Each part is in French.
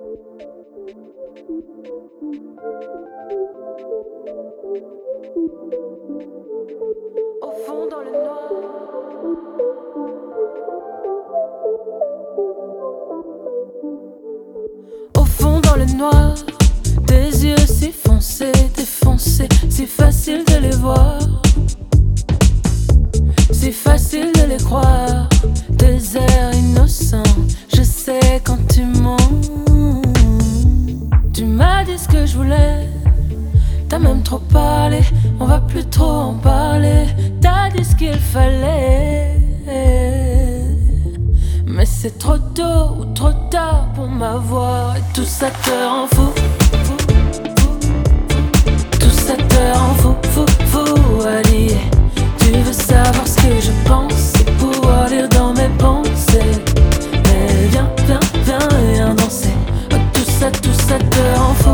Au fond dans le noir. Au fond dans le noir, tes yeux si foncés, défoncés, si facile de les voir, si facile de les croire. Tes airs innocents, je sais quand tu mens. Tu m'as dit ce que je voulais, t'as même trop parlé, on va plus trop en parler. T'as dit ce qu'il fallait, mais c'est trop tôt ou trop tard pour m'avoir. Et tout ça te rend fou, tout ça te rend fou, fou, fou, allié. Tu veux savoir ce que je pense et pouvoir lire dans mes pensées. Mais viens, viens, viens, viens danser. Oh, tout ça te rend fou.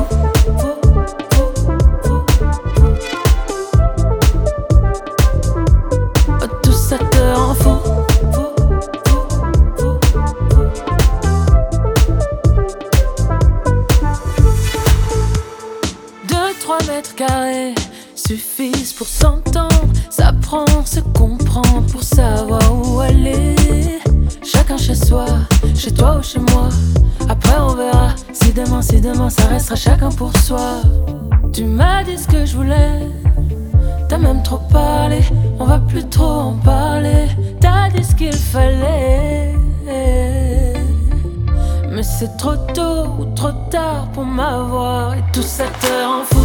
Carrés suffisent pour s'entendre, ça prend, se comprend pour savoir où aller. Chacun chez soi, chez toi ou chez moi. Après on verra si demain ça restera chacun pour soi. Tu m'as dit ce que je voulais, t'as même trop parlé, on va plus trop en parler. T'as dit ce qu'il fallait, mais c'est trop tôt ou trop tard pour m'avoir. Et tout ça te rend fou.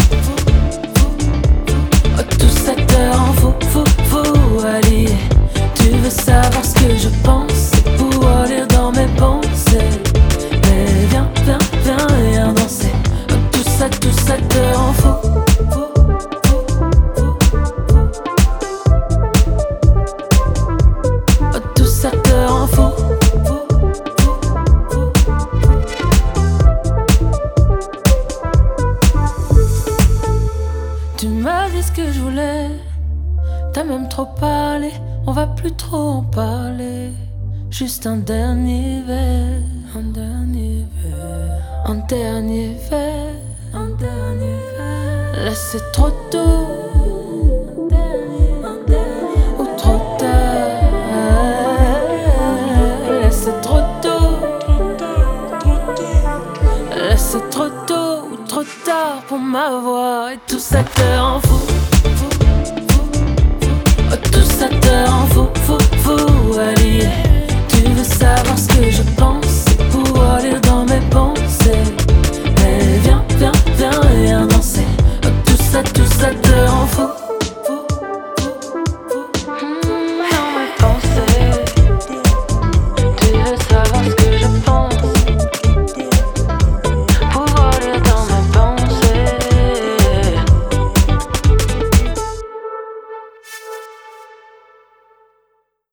Oh, tout ça te rend fou, fou, fou, allié. Tu veux savoir ce que je pense et pouvoir lire dans mes pensées. Mais viens, viens, viens, viens danser. Oh, tout ça te rend fou. Oh, tout ça te rend fou. Tu m'as dit ce que je voulais, t'as même trop parlé, on va plus trop en parler. Juste un dernier verre, un dernier verre, un dernier verre, un dernier verre. Là c'est trop tôt, ou trop tard. Là c'est trop tôt, là c'est trop tôt ou trop tard pour m'avoir. Et tout ça te rend fou. Oh, tout ça te rend fou, fou, fou, allié. Tu veux savoir ce que je pense et pouvoir lire dans mes pensées. Mais viens, viens, viens, viens danser. Oh, tout ça te rend fou.